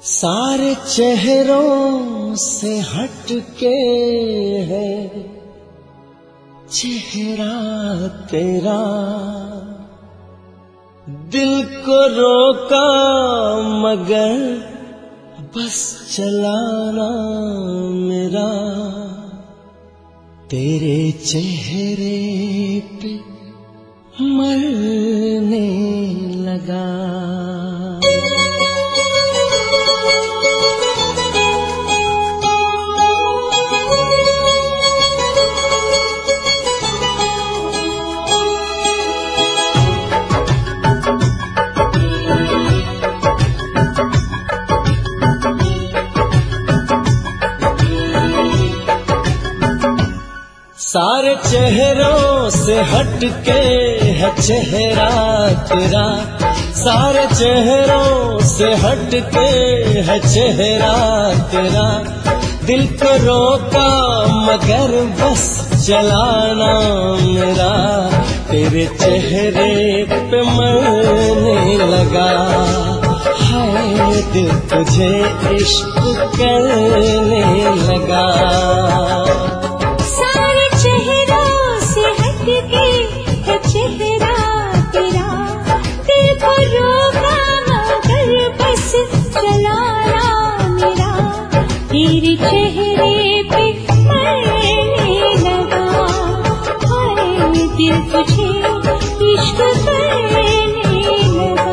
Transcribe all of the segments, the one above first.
सारे चेहरों से हटके है चेहरा तेरा, दिल को रोका मगर बस चलाना मेरा, तेरे चेहरे पे मरने लगा। सारे चेहरों से हटके है चेहरा तेरा, सारे चेहरों से हटके है चेहरा तेरा, दिल को रोका मगर बस चलाना मेरा, तेरे चेहरे पे मरने लगा। हाय दिल तुझे इश्क करने लगा। चेहरा तेरा, दिल को रोका मगर बस चलाना मेरा, तेरे चेहरे पे मरने लगा। हाय दिल तुझे इश्क करने लगा।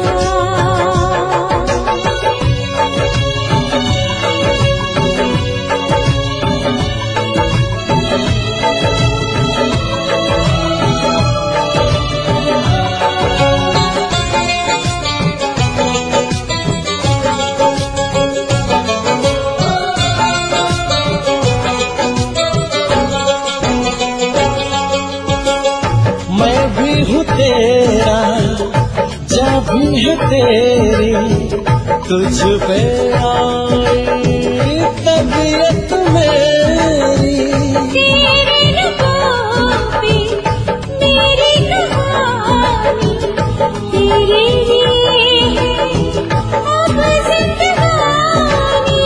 तेरा जब भी है तेरी तुझ पे आई तबीयत मेरी, तेरे लबों पे मेरी कहानी, तेरे लिए अब जिंदगानी।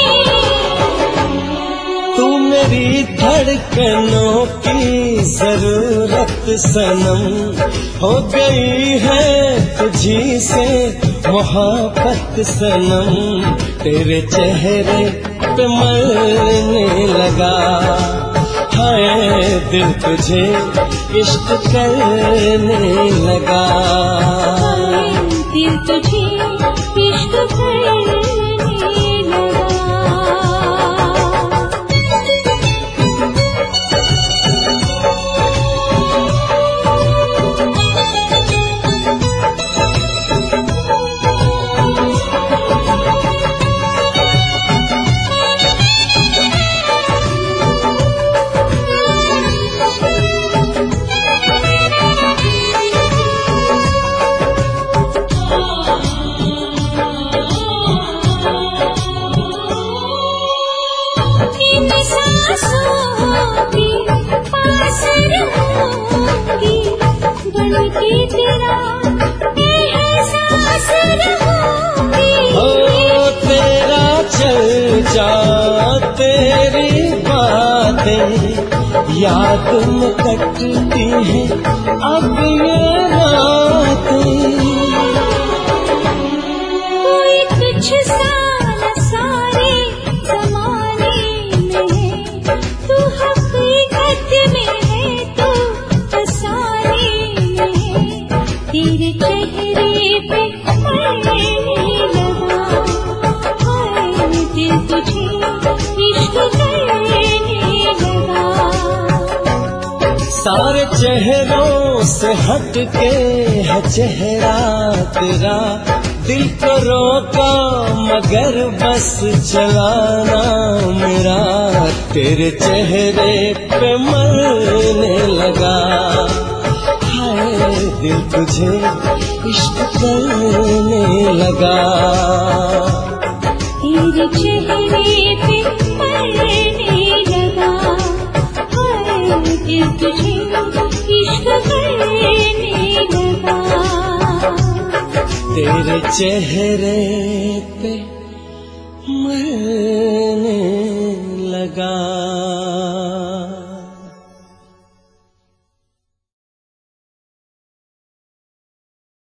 तू मेरी धड़कनों की जरूरत सनम, हो गई है तुझी से मोहब्बत सनम, तेरे चेहरे पे मरने लगा। हाय दिल तुझे इश्क करने लगा। दिल तुझे इश्क करने लगा। तेरा चल जा तेरी बातें याद में कटती हैं अब ये रातें। कोई तुझसा न सारे ज़माने में, तू हकीकत में है तो फसाने में, तेरे चेहरे पे मरने लगा। हाय दिल तुझे इश्क करने लगा। सारे चेहरों से हटके है चेहरा तेरा, दिल को रोका मगर बस चलाना मेरा, तेरे चेहरे पे मरने लगा। हाय दिल तुझे इश्क करने लगा। तेरे चेहरे पे मरने लगा। हाय दिल तुझे इश्क करने लगा। तेरे चेहरे पे मरने लगा।